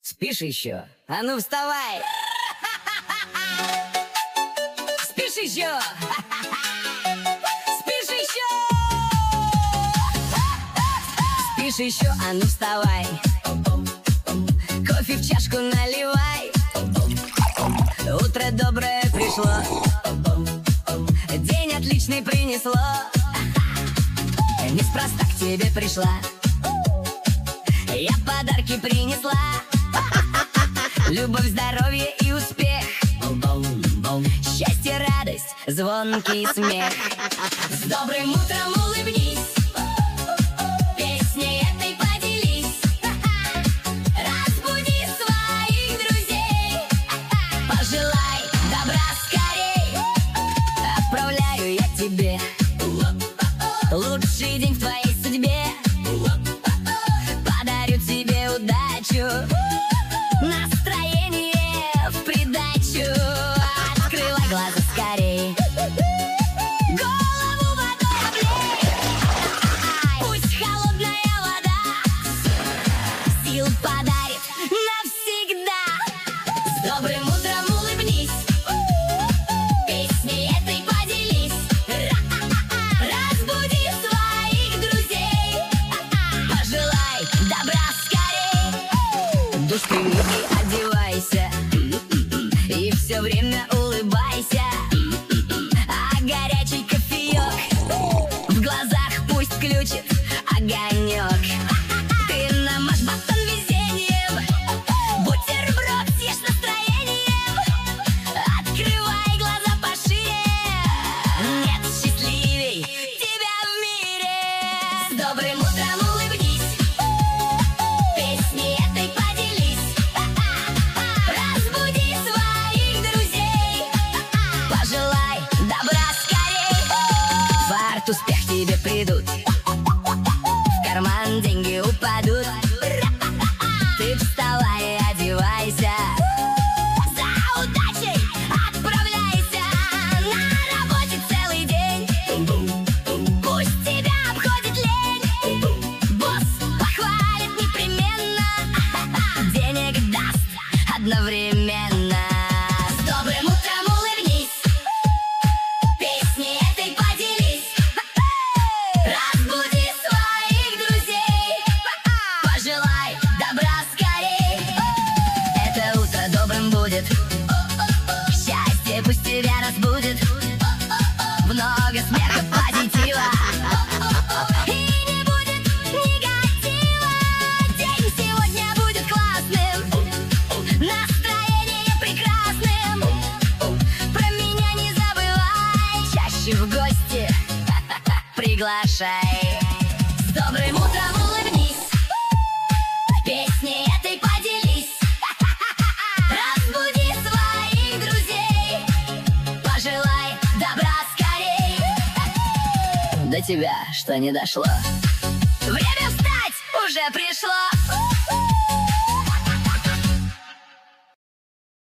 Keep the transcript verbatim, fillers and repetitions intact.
Спишь еще? А ну вставай! Спишь еще? Спишь еще? Спишь еще? А ну вставай! Кофе в чашку наливай! Утро доброе пришло, день отличный принесло. Неспроста к тебе пришла, я подарки принесла. Любовь, здоровье и успех, счастье, радость, звонкий смех. С добрым утром улыбнись, песней этой поделись. Разбуди своих друзей, пожелай добра скорей. Отправляю я тебе лучший день в твоей судьбе. Подарю тебе удачу, настроение в придачу. Открывай глаза скорей, голову водой облей. Пусть холодная вода сил подарит навсегда. С добрым утром улыбнись, песней этой поделись. Разбуди своих друзей, пожелай добра скорей. Душ прими и одевайся, и все время улыбайся. А горячий кофеек в глазах пусть включит огонек. Ты намажь батон везением, бутерброд съешь настроением. Открывай глаза пошире, нет счастливей тебя в мире. С добрым утром улыбнись, песней этой поделись. Разбуди своих друзей, пожелай добра скорей. Фарт, успех тебе придут, в карман деньги упадут. Ты вставай и одевайся, за удачей отправляйся. На работе целый день пусть тебя обходит лень. Босс похвалит непременно, денег даст одновременно. С добрым утром улыбнись, песней этой поделись. Разбуди своих друзей, пожелай добра скорей. Это утро добрым будет, счастье пусть тебя разбудит. Много смеха, позитива, и не будет негатива. День сегодня будет классным, настроение прекрасным. Про меня не забывай, чаще в гости приглашай. С добрым утром улыбнись, песней этой поделись. Разбуди своих друзей, пожелай добра скорей. До тебя что не дошло, время встать уже пришло.